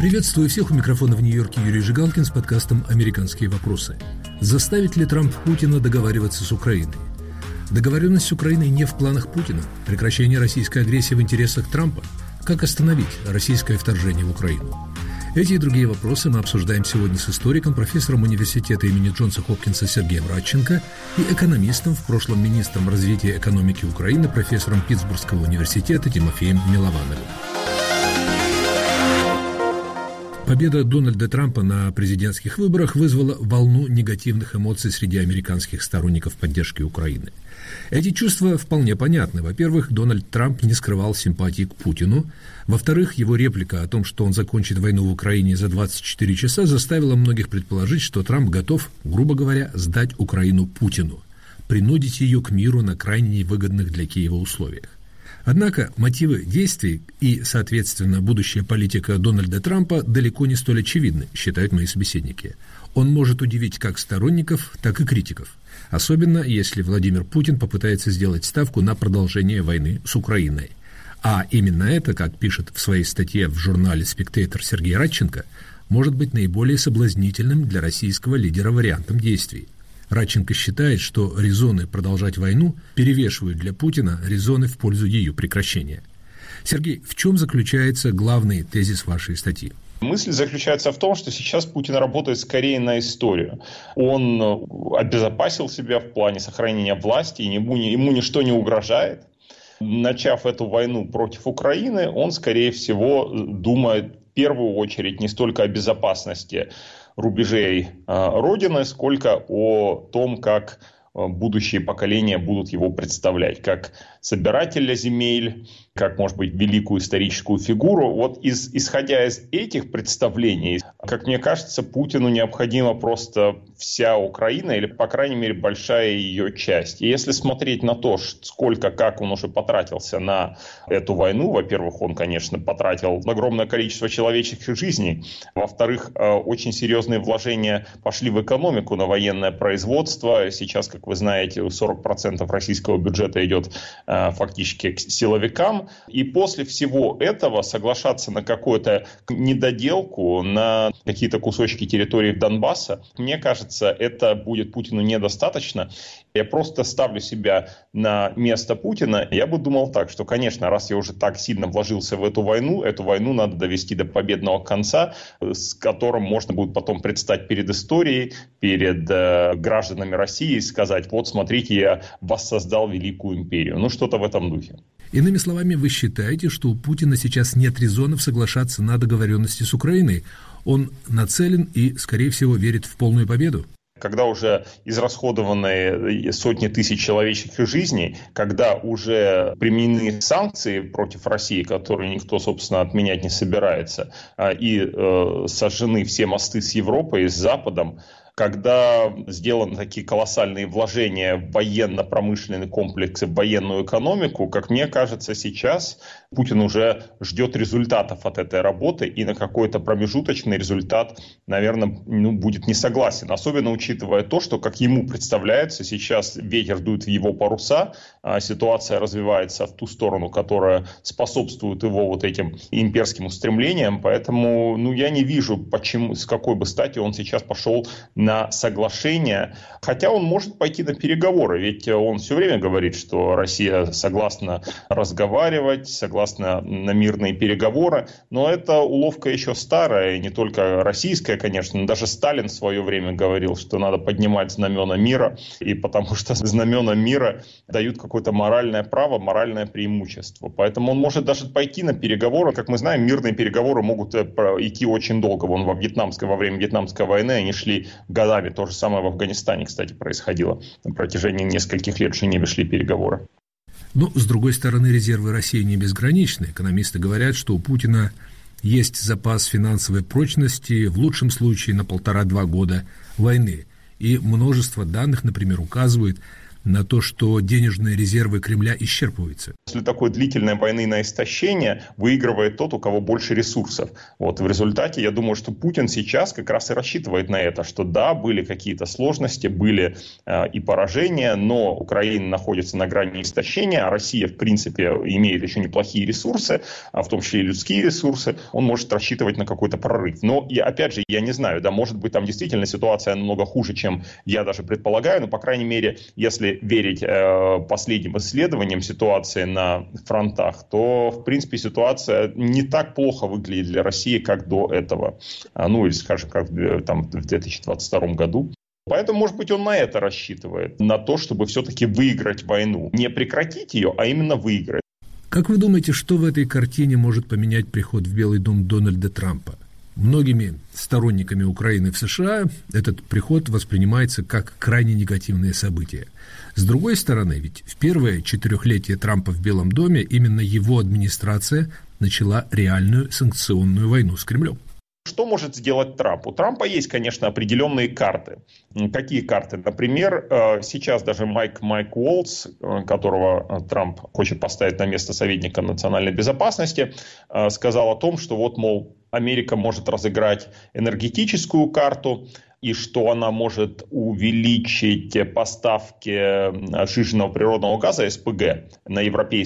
Приветствую всех, у микрофона в Нью-Йорке Юрий Жигалкин с подкастом «Американские вопросы». Заставит ли Трамп Путина договариваться с Украиной? Договоренность с Украиной не в планах Путина. Прекращение российской агрессии в интересах Трампа. Как остановить российское вторжение в Украину? Эти и другие вопросы мы обсуждаем сегодня с историком, профессором университета имени Джонса Хопкинса Сергеем Радченко и экономистом, в прошлом министром развития экономики Украины, профессором Питтсбургского университета Тимофеем Миловановым. Победа Дональда Трампа на президентских выборах вызвала волну негативных эмоций среди американских сторонников поддержки Украины. Эти чувства вполне понятны. Во-первых, Дональд Трамп не скрывал симпатии к Путину. Во-вторых, его реплика о том, что он закончит войну в Украине за 24 часа, заставила многих предположить, что Трамп готов, грубо говоря, сдать Украину Путину, принудить ее к миру на крайне невыгодных для Киева условиях. Однако мотивы действий и, соответственно, будущая политика Дональда Трампа далеко не столь очевидны, считают мои собеседники. Он может удивить как сторонников, так и критиков. Особенно, если Владимир Путин попытается сделать ставку на продолжение войны с Украиной. А именно это, как пишет в своей статье в журнале «Спектатор» Сергей Радченко, может быть наиболее соблазнительным для российского лидера вариантом действий. Радченко считает, что резоны продолжать войну перевешивают для Путина резоны в пользу ее прекращения. Сергей, в чем заключается главный тезис вашей статьи? Мысль заключается в том, что сейчас Путин работает скорее на историю. Он обезопасил себя в плане сохранения власти, ему ничто не угрожает. Начав эту войну против Украины, он, скорее всего, думает в первую очередь не столько о безопасности рубежей Родины, сколько о том, как будущие поколения будут его представлять, как собирателя земель, как, может быть, великую историческую фигуру. Вот исходя из этих представлений, как мне кажется, Путину необходима просто вся Украина, или, по крайней мере, большая ее часть. И если смотреть на то, как он уже потратился на эту войну, во-первых, он, конечно, потратил огромное количество человеческих жизней, во-вторых, очень серьезные вложения пошли в экономику, на военное производство. Сейчас, как вы знаете, 40% российского бюджета идет фактически к силовикам. И после всего этого соглашаться на какую-то недоделку, на какие-то кусочки территории Донбасса, мне кажется, это будет Путину недостаточно. Я просто ставлю себя на место Путина. Я бы думал так, что, конечно, раз я уже так сильно вложился в эту войну надо довести до победного конца, с которым можно будет потом предстать перед историей, перед гражданами России и сказать: вот смотрите, я воссоздал великую империю. Ну, что-то в этом духе. Иными словами, вы считаете, что у Путина сейчас нет резонов соглашаться на договоренности с Украиной? Он нацелен и, скорее всего, верит в полную победу? Когда уже израсходованы сотни тысяч человеческих жизней, когда уже применены санкции против России, которые никто, собственно, отменять не собирается, и сожжены все мосты с Европой и с Западом, когда сделаны такие колоссальные вложения в военно-промышленный комплекс и в военную экономику, как мне кажется, сейчас Путин уже ждет результатов от этой работы, и на какой-то промежуточный результат, наверное, будет не согласен. Особенно учитывая то, что, как ему представляется, сейчас ветер дует в его паруса, а ситуация развивается в ту сторону, которая способствует его вот этим имперским устремлениям. Поэтому я не вижу, с какой бы стати он сейчас пошел на соглашение, хотя он может пойти на переговоры, ведь он все время говорит, что Россия согласна разговаривать, согласна на мирные переговоры, но это уловка еще старая, не только российская, конечно, но даже Сталин в свое время говорил, что надо поднимать знамена мира, и потому что знамена мира дают какое-то моральное право, моральное преимущество, поэтому он может даже пойти на переговоры. Как мы знаем, мирные переговоры могут идти очень долго. Вон во время Вьетнамской войны они шли годами. То же самое в Афганистане, кстати, происходило. На протяжении нескольких лет в Женеве шли переговоры. Но, с другой стороны, резервы России не безграничны. Экономисты говорят, что у Путина есть запас финансовой прочности, в лучшем случае на 1,5-2 года войны. И множество данных, например, указывают на то, что денежные резервы Кремля исчерпываются? После такой длительной войны на истощение выигрывает тот, у кого больше ресурсов. Вот в результате, я думаю, что Путин сейчас как раз и рассчитывает на это, что да, были какие-то сложности, были и поражения, но Украина находится на грани истощения, а Россия, в принципе, имеет еще неплохие ресурсы, в том числе и людские ресурсы, он может рассчитывать на какой-то прорыв. Но, опять же, я не знаю, да, может быть, там действительно ситуация намного хуже, чем я даже предполагаю, но, по крайней мере, если верить последним исследованиям ситуации на фронтах, то, в принципе, ситуация не так плохо выглядит для России, как до этого. Ну, или, скажем, как там, в 2022 году. Поэтому, может быть, он на это рассчитывает, на то, чтобы все-таки выиграть войну. Не прекратить ее, а именно выиграть. Как вы думаете, что в этой картине может поменять приход в Белый дом Дональда Трампа? Многими сторонниками Украины в США этот приход воспринимается как крайне негативное событие. С другой стороны, ведь в первое четырехлетие Трампа в Белом доме именно его администрация начала реальную санкционную войну с Кремлем. Что может сделать Трамп? У Трампа есть, конечно, определенные карты. Какие карты? Например, сейчас даже Майк Уолтс, которого Трамп хочет поставить на место советника национальной безопасности, сказал о том, что вот, мол, Америка может разыграть энергетическую карту, и что она может увеличить поставки сжиженного природного газа СПГ на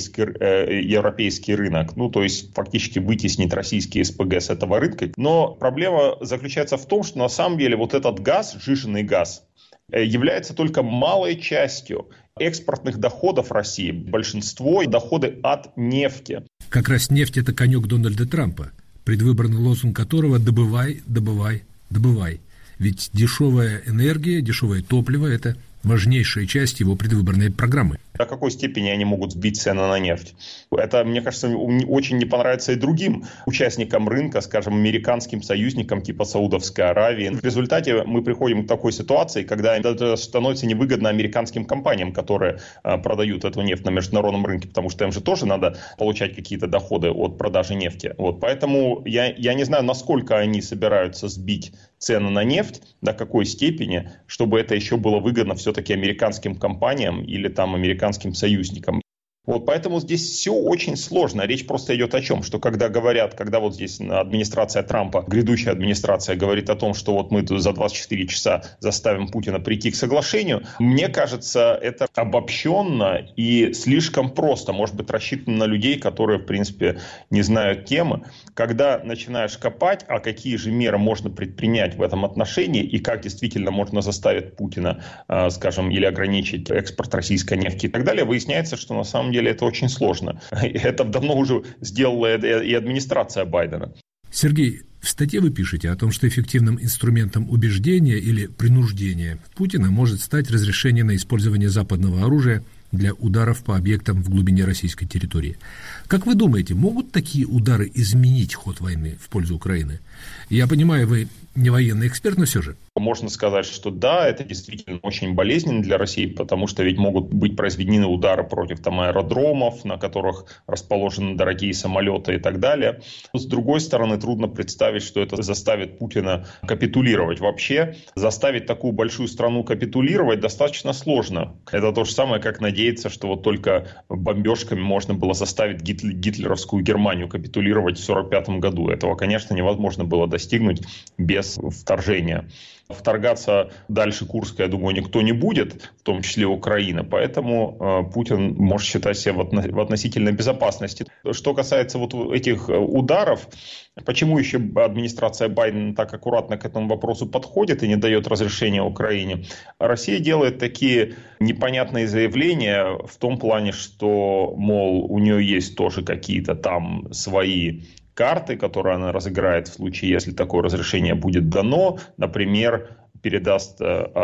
европейский рынок, ну то есть фактически вытеснить российские СПГ с этого рынка. Но проблема заключается в том, что на самом деле вот этот газ, сжиженный газ, является только малой частью экспортных доходов России. Большинство доходы от нефти. Как раз нефть – это конек Дональда Трампа, предвыборный лозунг которого «добывай, добывай, добывай». Ведь дешевая энергия, дешевое топливо – это важнейшая часть его предвыборной программы. До какой степени они могут сбить цены на нефть? Это, мне кажется, очень не понравится и другим участникам рынка, скажем, американским союзникам типа Саудовской Аравии. В результате мы приходим к такой ситуации, когда это становится невыгодно американским компаниям, которые продают эту нефть на международном рынке, потому что им же тоже надо получать какие-то доходы от продажи нефти. Вот. Поэтому я не знаю, насколько они собираются сбить цены на нефть, до какой степени, чтобы это еще было выгодно все-таки американским компаниям или там американским союзникам. Вот, поэтому здесь все очень сложно. Речь просто идет о чем? Что когда вот здесь администрация Трампа, грядущая администрация говорит о том, что вот мы за 24 часа заставим Путина прийти к соглашению, мне кажется, это обобщенно и слишком просто. Может быть, рассчитано на людей, которые, в принципе, не знают темы. Когда начинаешь копать, а какие же меры можно предпринять в этом отношении и как действительно можно заставить Путина, скажем, или ограничить экспорт российской нефти и так далее, выясняется, что на самом деле это очень сложно. Это давно уже сделала и администрация Байдена. Сергей, в статье вы пишете о том, что эффективным инструментом убеждения или принуждения Путина может стать разрешение на использование западного оружия для ударов по объектам в глубине российской территории. Как вы думаете, могут такие удары изменить ход войны в пользу Украины? Я понимаю, вы не военный эксперт, но все же. Можно сказать, что да, это действительно очень болезненно для России, потому что ведь могут быть произведены удары против там аэродромов, на которых расположены дорогие самолеты и так далее. С другой стороны, трудно представить, что это заставит Путина капитулировать. Вообще, заставить такую большую страну капитулировать достаточно сложно. Это то же самое, как надеяться, что вот только бомбежками можно было заставить гитлеровскую Германию капитулировать в 1945 году. Этого, конечно, невозможно было достигнуть без вторжения. Вторгаться дальше Курска, я думаю, никто не будет, в том числе Украина. Поэтому Путин может считать себя в относительной безопасности. Что касается вот этих ударов, почему еще администрация Байдена так аккуратно к этому вопросу подходит и не дает разрешения Украине? Россия делает такие непонятные заявления в том плане, что, мол, у нее есть тоже какие-то там свои карты, которые она разыграет в случае, если такое разрешение будет дано. Например, передаст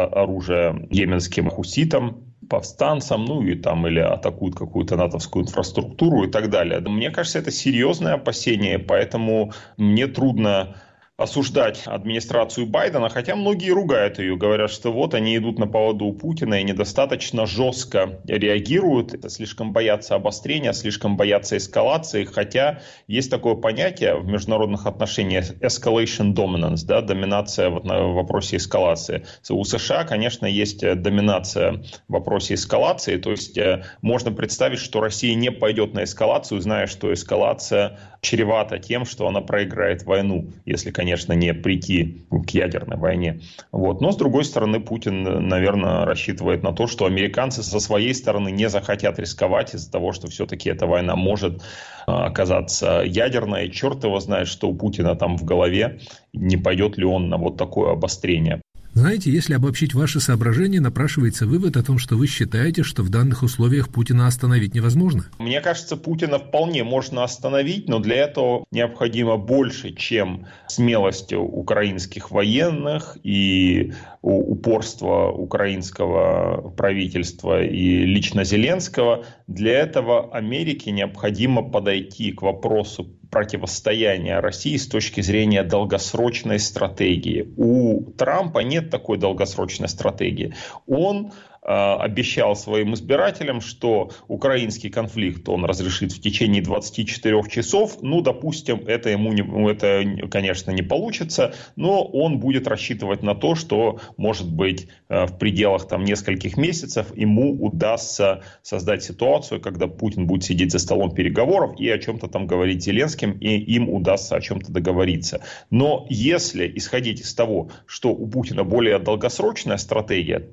оружие йеменским хуситам, повстанцам, ну и там или атакуют какую-то натовскую инфраструктуру и так далее. Мне кажется, это серьезное опасение, поэтому мне трудно осуждать администрацию Байдена, хотя многие ругают ее, говорят, что вот они идут на поводу у Путина и недостаточно жестко реагируют, слишком боятся обострения, слишком боятся эскалации, хотя есть такое понятие в международных отношениях escalation dominance, да, доминация в вопросе эскалации. У США, конечно, есть доминация в вопросе эскалации, то есть можно представить, что Россия не пойдет на эскалацию, зная, что эскалация чревата тем, что она проиграет войну, если, конечно, не прийти к ядерной войне. Вот. Но, с другой стороны, Путин, наверное, рассчитывает на то, что американцы со своей стороны не захотят рисковать из-за того, что все-таки эта война может оказаться ядерной. Черт его знает, что у Путина там в голове, не пойдет ли он на вот такое обострение. Знаете, если обобщить ваши соображения, напрашивается вывод о том, что вы считаете, что в данных условиях Путина остановить невозможно. Мне кажется, Путина вполне можно остановить, но для этого необходимо больше, чем смелость украинских военных и упорство украинского правительства и лично Зеленского. Для этого Америке необходимо подойти к вопросу противостояния России с точки зрения долгосрочной стратегии. У Трампа нет такой долгосрочной стратегии. Он обещал своим избирателям, что украинский конфликт он разрешит в течение 24 часов. Ну, допустим, это, конечно, не получится, но он будет рассчитывать на то, что, может быть, в пределах там нескольких месяцев ему удастся создать ситуацию, когда Путин будет сидеть за столом переговоров и о чем-то там говорить с Зеленским, и им удастся о чем-то договориться. Но если исходить из того, что у Путина более долгосрочная стратегия,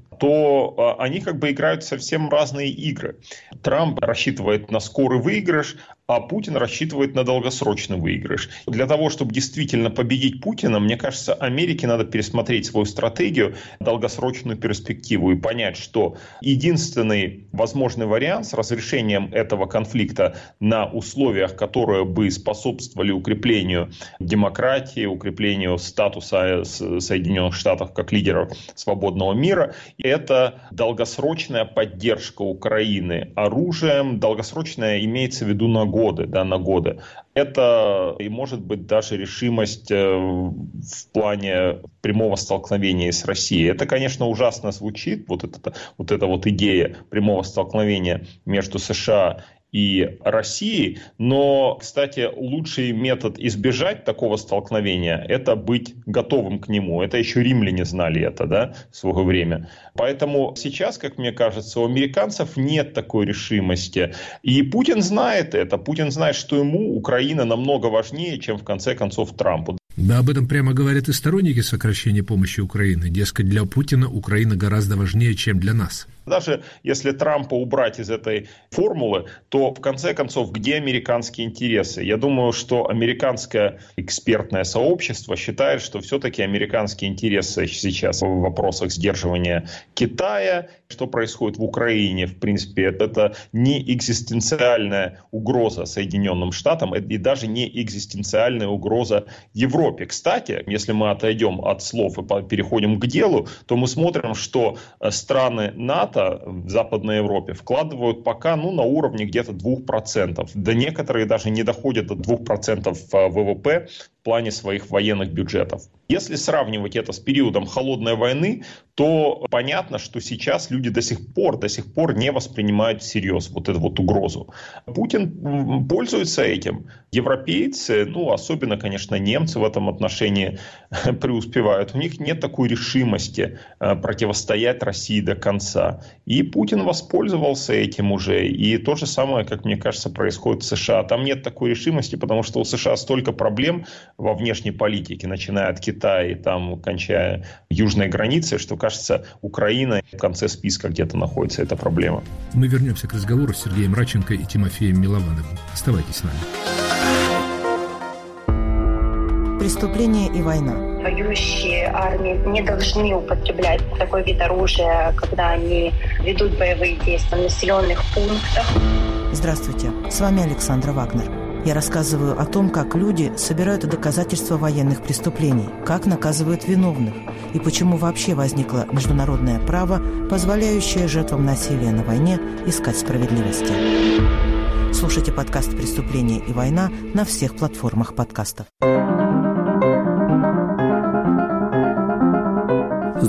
то они как бы играют совсем разные игры. Трамп рассчитывает на скорый выигрыш, а Путин рассчитывает на долгосрочный выигрыш. Для того, чтобы действительно победить Путина, мне кажется, Америке надо пересмотреть свою стратегию, долгосрочную перспективу и понять, что единственный возможный вариант с разрешением этого конфликта на условиях, которые бы способствовали укреплению демократии, укреплению статуса Соединенных Штатов как лидеров свободного мира, это долгосрочная поддержка Украины оружием. Долгосрочная имеется в виду на годы. Это и может быть даже решимость в плане прямого столкновения с Россией. Это, конечно, ужасно звучит, вот эта идея прямого столкновения между США и России, но, кстати, лучший метод избежать такого столкновения – это быть готовым к нему. Это еще римляне знали это, да, в свое время. Поэтому сейчас, как мне кажется, у американцев нет такой решимости. И Путин знает это. Путин знает, что ему Украина намного важнее, чем, в конце концов, Трампу. Да, об этом прямо говорят и сторонники сокращения помощи Украины. Дескать, для Путина Украина гораздо важнее, чем для нас. Даже если Трампа убрать из этой формулы, то в конце концов, где американские интересы? Я думаю, что американское экспертное сообщество считает, что все-таки американские интересы сейчас в вопросах сдерживания Китая, что происходит в Украине, в принципе, это не экзистенциальная угроза Соединенным Штатам и даже не экзистенциальная угроза Европе. Кстати, если мы отойдем от слов и переходим к делу, то мы смотрим, что страны НАТО в Западной Европе вкладывают пока на уровне где-то 2%. Да некоторые даже не доходят до 2% ВВП в плане своих военных бюджетов. Если сравнивать это с периодом холодной войны, то понятно, что сейчас люди до сих пор не воспринимают всерьез вот эту угрозу. Путин пользуется этим. Европейцы, особенно, конечно, немцы в этом отношении преуспевают. У них нет такой решимости противостоять России до конца. И Путин воспользовался этим уже. И то же самое, как мне кажется, происходит в США. Там нет такой решимости, потому что у США столько проблем во внешней политике, начиная от Китая и кончая южной границей, что, кажется, Украина в конце списка где-то находится, эта проблема. Мы вернемся к разговору с Сергеем Радченко и Тимофеем Миловановым. Оставайтесь с нами. Преступление и война. Воюющие армии не должны употреблять такой вид оружия, когда они ведут боевые действия в населенных пунктах. Здравствуйте, с вами Александра Вагнер. Я рассказываю о том, как люди собирают доказательства военных преступлений, как наказывают виновных и почему вообще возникло международное право, позволяющее жертвам насилия на войне искать справедливости. Слушайте подкаст «Преступление и война» на всех платформах подкастов.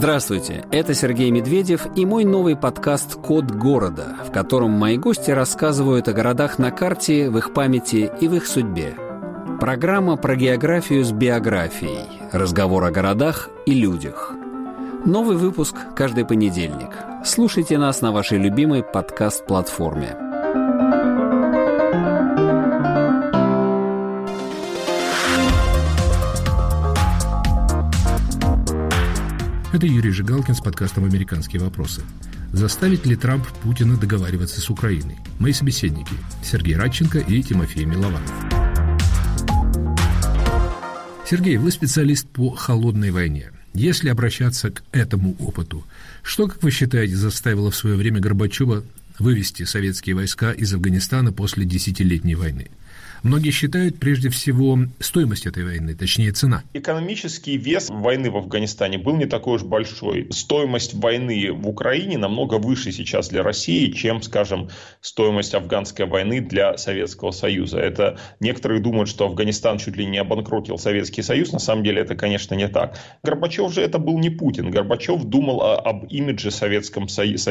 Здравствуйте, это Сергей Медведев и мой новый подкаст «Код города», в котором мои гости рассказывают о городах на карте, в их памяти и в их судьбе. Программа про географию с биографией, разговор о городах и людях. Новый выпуск каждый понедельник. Слушайте нас на вашей любимой подкаст-платформе. Это Юрий Жигалкин с подкастом «Американские вопросы». Заставит ли Трамп Путина договариваться с Украиной? Мои собеседники – Сергей Радченко и Тимофей Милованов. Сергей, вы специалист по холодной войне. Если обращаться к этому опыту, что, как вы считаете, заставило в свое время Горбачева вывести советские войска из Афганистана после десятилетней войны? Многие считают, прежде всего, стоимость этой войны, точнее, цена. Экономический вес войны в Афганистане был не такой уж большой. Стоимость войны в Украине намного выше сейчас для России, чем, скажем, стоимость афганской войны для Советского Союза. Это некоторые думают, что Афганистан чуть ли не обанкротил Советский Союз. На самом деле это, конечно, не так. Горбачев же это был не Путин. Горбачев думал об имидже Советского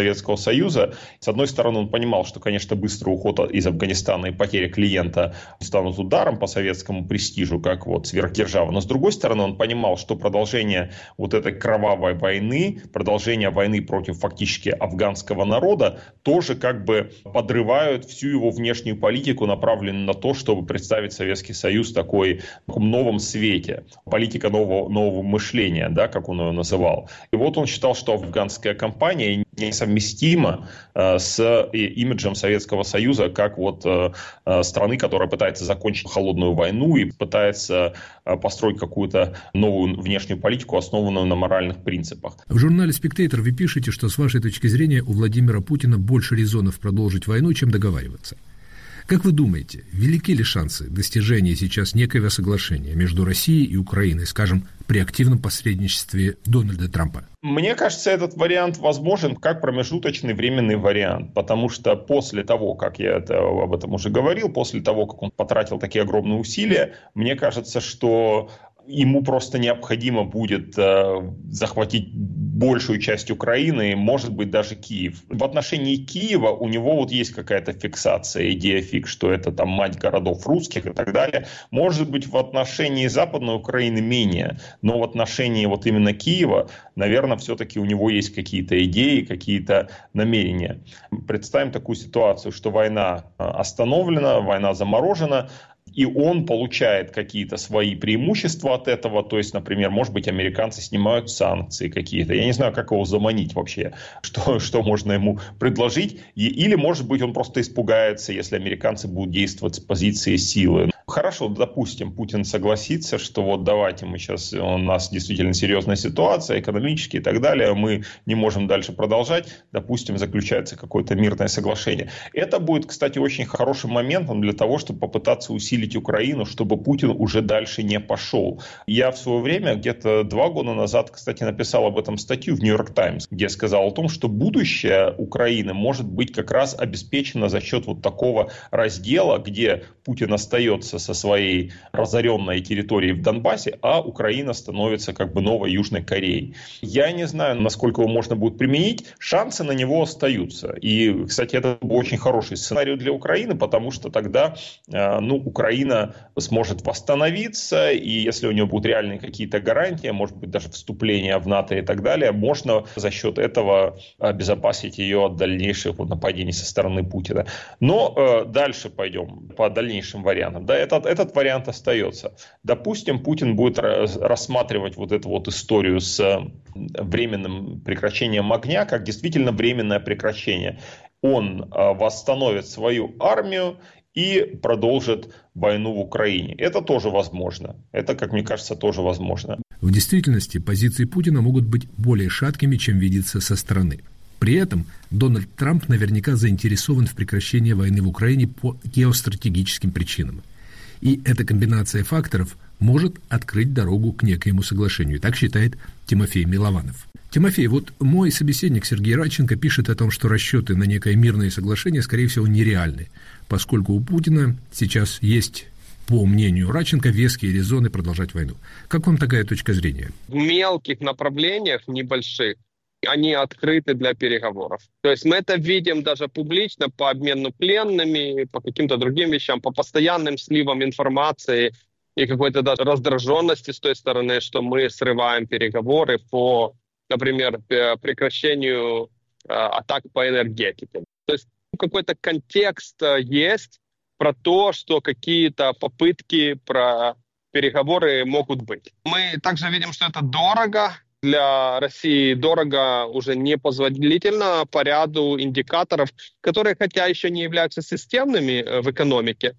Союза. С одной стороны, он понимал, что, конечно, быстрый уход из Афганистана и потеря клиента станут ударом по советскому престижу, как вот сверхдержава. Но с другой стороны, он понимал, что продолжение вот этой кровавой войны, продолжение войны против фактически афганского народа, тоже как бы подрывают всю его внешнюю политику, направленную на то, чтобы представить Советский Союз в таком новом свете. Политика нового мышления, да, как он ее называл. И вот он считал, что афганская кампания несовместима с имиджем Советского Союза, как вот страны, которая пытается закончить холодную войну и пытается построить какую-то новую внешнюю политику, основанную на моральных принципах. В журнале «Спектейтор» вы пишете, что с вашей точки зрения у Владимира Путина больше резонов продолжить войну, чем договариваться. Как вы думаете, велики ли шансы достижения сейчас некоего соглашения между Россией и Украиной, скажем, при активном посредничестве Дональда Трампа? Мне кажется, этот вариант возможен как промежуточный временный вариант, потому что после того, как я об этом уже говорил, после того, как он потратил такие огромные усилия, мне кажется, что ему просто необходимо будет захватить большую часть Украины, может быть, даже Киев. В отношении Киева у него вот есть какая-то фиксация, идея фикс, что это там мать городов русских и так далее. Может быть, в отношении Западной Украины менее, но в отношении вот именно Киева, наверное, все-таки у него есть какие-то идеи, какие-то намерения. Представим такую ситуацию, что война остановлена, война заморожена, и он получает какие-то свои преимущества от этого. То есть, например, может быть, американцы снимают санкции какие-то. Я не знаю, как его заманить вообще, что можно ему предложить. Или, может быть, он просто испугается, если американцы будут действовать с позиции силы. Хорошо, допустим, Путин согласится, что вот давайте мы сейчас, у нас действительно серьезная ситуация, экономически и так далее, мы не можем дальше продолжать, допустим, заключается какое-то мирное соглашение. Это будет, кстати, очень хорошим моментом для того, чтобы попытаться усилить Украину, чтобы Путин уже дальше не пошел. Я в свое время, где-то 2 года назад, кстати, написал об этом статью в Нью-Йорк Таймс, где сказал о том, что будущее Украины может быть как раз обеспечено за счет вот такого раздела, где Путин остается со своей разоренной территорией в Донбассе, а Украина становится как бы новой Южной Кореей. Я не знаю, насколько его можно будет применить, шансы на него остаются. И, кстати, это был очень хороший сценарий для Украины, потому что тогда Украина сможет восстановиться, и если у нее будут реальные какие-то гарантии, может быть, даже вступление в НАТО и так далее, можно за счет этого обезопасить ее от дальнейших нападений со стороны Путина. Но дальше пойдем по дальнейшим вариантам. Да, этот вариант остается. Допустим, Путин будет рассматривать вот эту вот историю с временным прекращением огня как действительно временное прекращение. Он восстановит свою армию и продолжит войну в Украине. Это тоже возможно. Это, как мне кажется, тоже возможно. В действительности позиции Путина могут быть более шаткими, чем видится со стороны. При этом Дональд Трамп наверняка заинтересован в прекращении войны в Украине по геостратегическим причинам. И эта комбинация факторов может открыть дорогу к некоему соглашению. Так считает Тимофей Милованов. Тимофей, вот мой собеседник Сергей Радченко пишет о том, что расчеты на некое мирное соглашение, скорее всего, нереальны, поскольку у Путина сейчас есть по мнению Радченко, веские резоны продолжать войну. Как вам такая точка зрения? В мелких направлениях, небольших, они открыты для переговоров. То есть мы это видим даже публично по обмену пленными, по каким-то другим вещам, по постоянным сливам информации и какой-то даже раздраженности с той стороны, что мы срываем переговоры по, например, прекращению атак по энергетике. То есть какой-то контекст есть про то, что какие-то попытки про переговоры могут быть. Мы также видим, что это дорого. Для России дорого уже непозволительно по ряду индикаторов, которые, хотя еще не являются системными в экономике,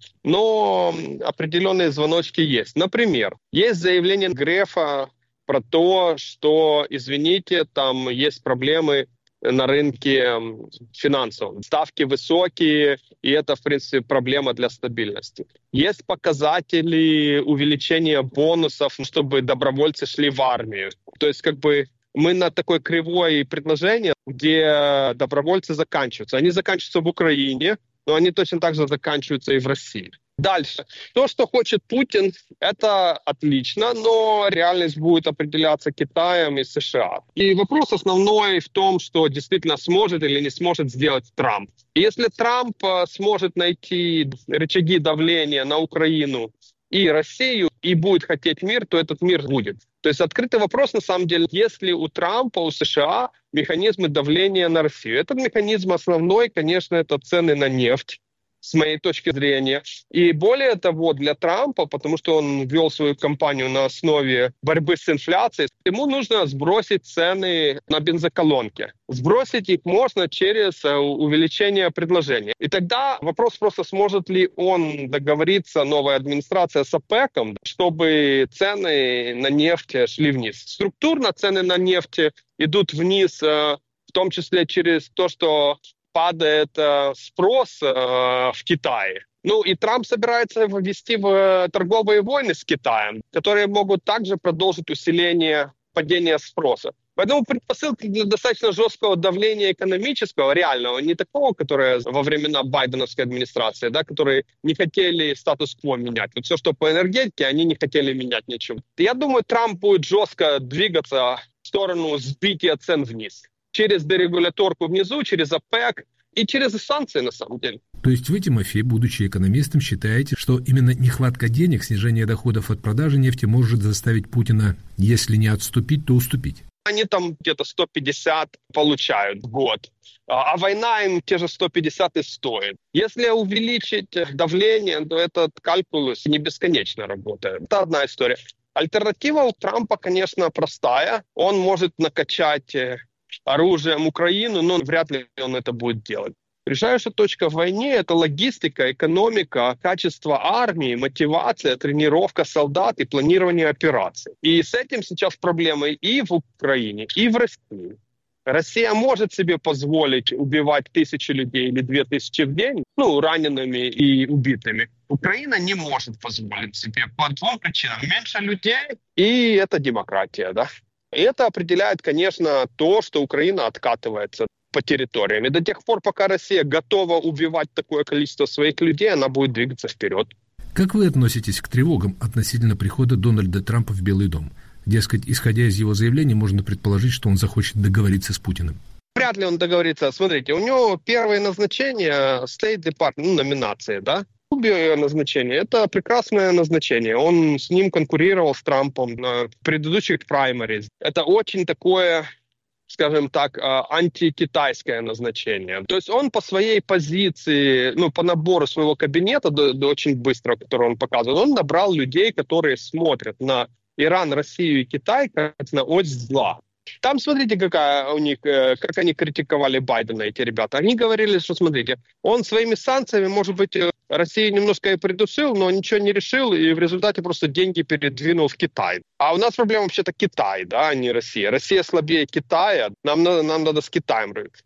но определенные звоночки есть. Например, есть заявление Грефа про то, что, извините, там есть проблемы на рынке финансовом. Ставки высокие, и это, в принципе, проблема для стабильности. Есть показатели увеличения бонусов, чтобы добровольцы шли в армию. То есть, мы на такой кривой предложении, где добровольцы заканчиваются. Они заканчиваются в Украине, но они точно так же заканчиваются и в России. Дальше. То, что хочет Путин, это отлично, но реальность будет определяться Китаем и США. И вопрос основной в том, что действительно сможет или не сможет сделать Трамп. Если Трамп сможет найти рычаги давления на Украину и Россию и будет хотеть мир, то этот мир будет. То есть открытый вопрос, на самом деле, есть ли у Трампа, у США механизмы давления на Россию. Этот механизм основной, конечно, это цены на нефть, с моей точки зрения. И более того, для Трампа, потому что он вел свою кампанию на основе борьбы с инфляцией, ему нужно сбросить цены на бензоколонки. Сбросить их можно через увеличение предложения. И тогда вопрос просто, сможет ли он договориться, новая администрация, с ОПЕКом, чтобы цены на нефть шли вниз. Структурно цены на нефть идут вниз, в том числе через то, что падает спрос в Китае. И Трамп собирается ввести в торговые войны с Китаем, которые могут также продолжить усиление падения спроса. Поэтому предпосылки для достаточно жесткого давления экономического, реального, не такого, которое во времена байденовской администрации, которые не хотели статус-кво менять. Вот все, что по энергетике, они не хотели менять ничего. Я думаю, Трамп будет жестко двигаться в сторону сбития цен вниз. Через дерегуляторку внизу, через ОПЕК и через санкции, на самом деле. То есть вы, Тимофей, будучи экономистом, считаете, что именно нехватка денег, снижение доходов от продажи нефти может заставить Путина, если не отступить, то уступить? Они там где-то 150 получают в год, а война им те же 150 и стоит. Если увеличить давление, то этот калькулус не бесконечно работает. Это одна история. Альтернатива у Трампа, конечно, простая. Он может накачать оружием Украину, но вряд ли он это будет делать. Решающая точка в войне – это логистика, экономика, качество армии, мотивация, тренировка солдат и планирование операций. И с этим сейчас проблемы и в Украине, и в России. Россия может себе позволить убивать 1000 людей или 2000 в день, ранеными и убитыми. Украина не может позволить себе по двум причинам. Меньше людей, и это демократия, И это определяет, конечно, то, что Украина откатывается по территориям. И до тех пор, пока Россия готова убивать такое количество своих людей, она будет двигаться вперед. Как вы относитесь к тревогам относительно прихода Дональда Трампа в Белый дом? Дескать, исходя из его заявлений, можно предположить, что он захочет договориться с Путиным. Вряд ли он договорится. Смотрите, у него первое назначение State Department, номинации, Рубио назначение – это прекрасное назначение. Он с ним конкурировал, с Трампом, на предыдущих праймариз. Это очень такое, скажем так, антикитайское назначение. То есть он по своей позиции, по набору своего кабинета, очень быстро, который он показывает, он набрал людей, которые смотрят на Иран, Россию и Китай как на ось зла. Там, смотрите, какая у них, как они критиковали Байдена, эти ребята. Они говорили, что, смотрите, он своими санкциями, может быть, Россию немножко и придушил, но ничего не решил, и в результате просто деньги передвинул в Китай. А у нас проблема вообще-то Китай, а не Россия. Россия слабее Китая, нам надо с Китаем рыть.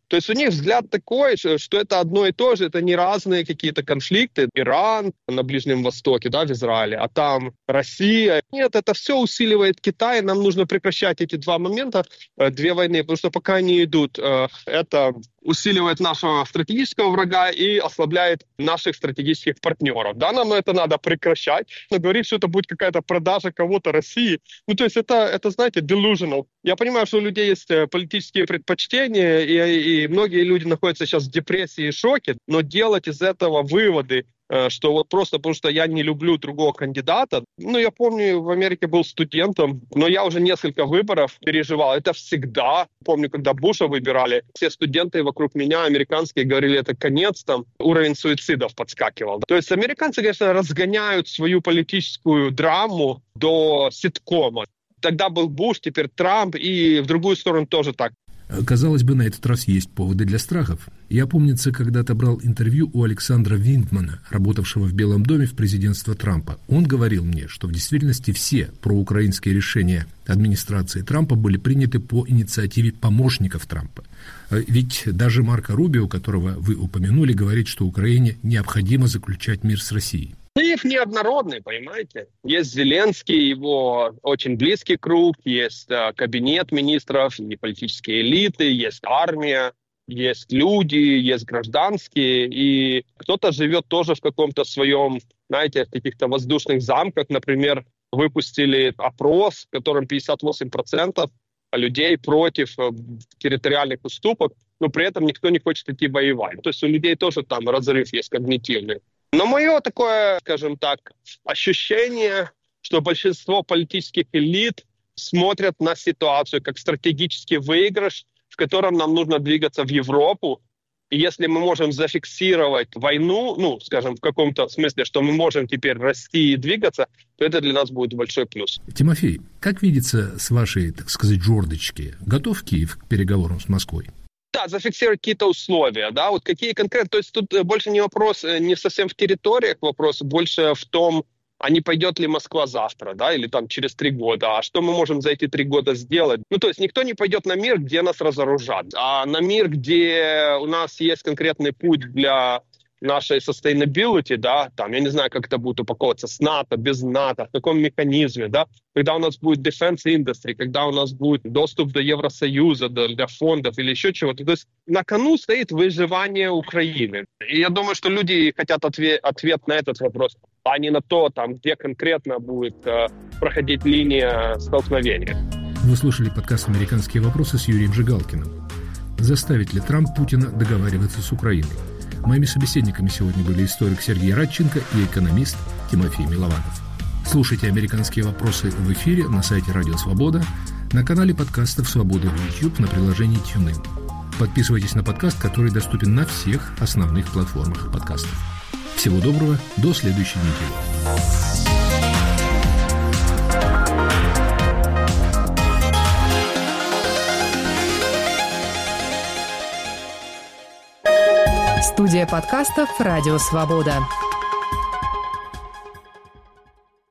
То есть у них взгляд такой, что это одно и то же, это не разные какие-то конфликты. Иран на Ближнем Востоке, да, в Израиле, а там Россия. Нет, это все усиливает Китай, нам нужно прекращать эти два момента, две войны, потому что пока они идут, это усиливает нашего стратегического врага и ослабляет наших стратегических партнеров. Да, нам это надо прекращать. Но говорить, что это будет какая-то продажа кого-то России, ну, то есть это знаете, delusional. Я понимаю, что у людей есть политические предпочтения, и многие люди находятся сейчас в депрессии и шоке, но делать из этого выводы, что вот просто потому, что я не люблю другого кандидата. Ну, я помню, в Америке был студентом, но я уже несколько выборов переживал. Это всегда. Помню, когда Буша выбирали, все студенты вокруг меня, американские, говорили, это конец, там уровень суицидов подскакивал. То есть американцы, конечно, разгоняют свою политическую драму до ситкома. Тогда был Буш, теперь Трамп, и в другую сторону тоже так. Казалось бы, на этот раз есть поводы для страхов. Я, помнится, когда-то брал интервью у Александра Виндмана, работавшего в Белом доме в президентство Трампа. Он говорил мне, что в действительности все проукраинские решения администрации Трампа были приняты по инициативе помощников Трампа. Ведь даже Марко Рубио, которого вы упомянули, говорит, что Украине необходимо заключать мир с Россией. Киев неоднородный, понимаете? Есть Зеленский, его очень близкий круг, есть кабинет министров и политические элиты, есть армия, есть люди, есть гражданские, и кто-то живет тоже в каком-то своем, знаете, в каких-то воздушных замках. Например, выпустили опрос, в котором 58% людей против территориальных уступок, но при этом никто не хочет идти воевать. То есть у людей тоже там разрыв есть когнитивный. Но мое такое, скажем так, ощущение, что большинство политических элит смотрят на ситуацию как стратегический выигрыш, в котором нам нужно двигаться в Европу. И если мы можем зафиксировать войну, ну, скажем, в каком-то смысле, что мы можем теперь расти и двигаться, то это для нас будет большой плюс. Тимофей, как видится с вашей, так сказать, жердочки? Готов Киев к переговорам с Москвой? Да, зафиксировать какие-то условия, да, вот какие конкретно, то есть тут больше не вопрос, не совсем в территориях вопрос, больше в том, а не пойдет ли Москва завтра, да, или там через 3 года, а что мы можем за эти 3 года сделать? Ну, то есть никто не пойдет на мир, где нас разоружат, а на мир, где у нас есть конкретный путь для нашей sustainability, да, там, я не знаю, как это будет упаковываться, с НАТО, без НАТО, в каком механизме, да, когда у нас будет defense industry, когда у нас будет доступ до Евросоюза, для фондов или еще чего-то. То есть на кону стоит выживание Украины. И я думаю, что люди хотят ответ на этот вопрос, а не на то, там, где конкретно будет проходить линия столкновения. Вы слушали подкаст «Американские вопросы» с Юрием Жигалкиным. Заставит ли Трамп Путина договариваться с Украиной? Моими собеседниками сегодня были историк Сергей Радченко и экономист Тимофей Милованов. Слушайте «Американские вопросы» в эфире на сайте Радио Свобода, на канале подкастов «Свобода» в YouTube, на приложении TuneIn. Подписывайтесь на подкаст, который доступен на всех основных платформах подкастов. Всего доброго, до следующей недели. Студия подкастов «Радио Свобода».